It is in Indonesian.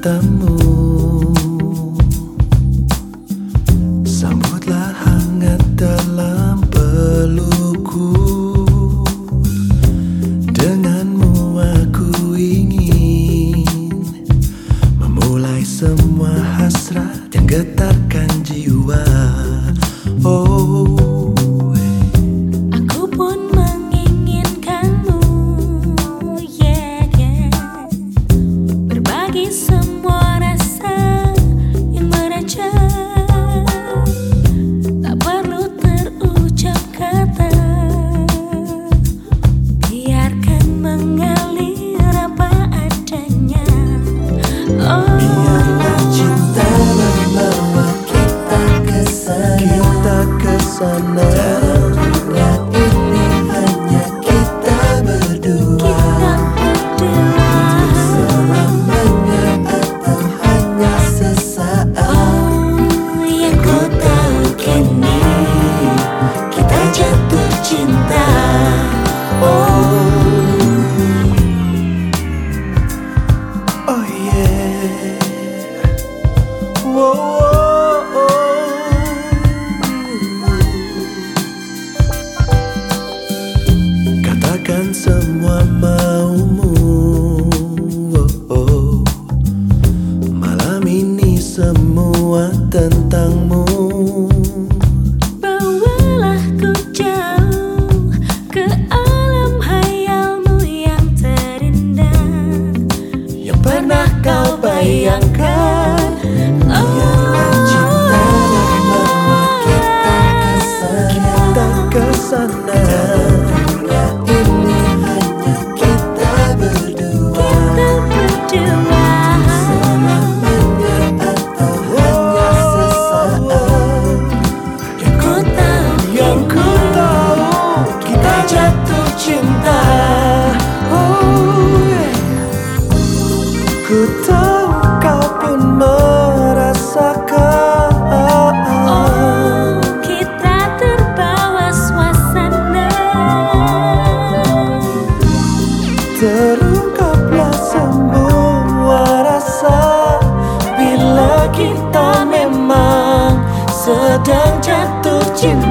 bertemu, sambutlah hangat dalam pelukku. Denganmu aku ingin memulai semua hasrat yang getarkan jiwa. Oh, aku pun menginginkanmu, yeah, yeah. Berbagi semua rasa yang merajak, tak perlu terucap kata, biarkan mengalir apa adanya. Oh, biarlah cinta membawa kita ke sana. Dunia ini hanya kita berdua. Untuk selamanya atau hanya sesaat. Oh, yang ku tahu kini kita jatuh cinta. Oh yeah. Whoa. Katakan semua maumu. Malam ini semua tentangmu. Bawalah ku jauh ke alam hayalmu yang terindah, Yang pernah kau bayangkan. biarlah Cinta membawa kita ke sana. Dunia ini hanya kita berdua. Selamanya atau hanya sesaat. Yang ku tahu kita jatuh cinta. Oh, yeah. Ku tahu kau pun merasakan. Oh, kita terbawa suasana. Terungkaplah semua rasa bila kita memang sedang jatuh cinta.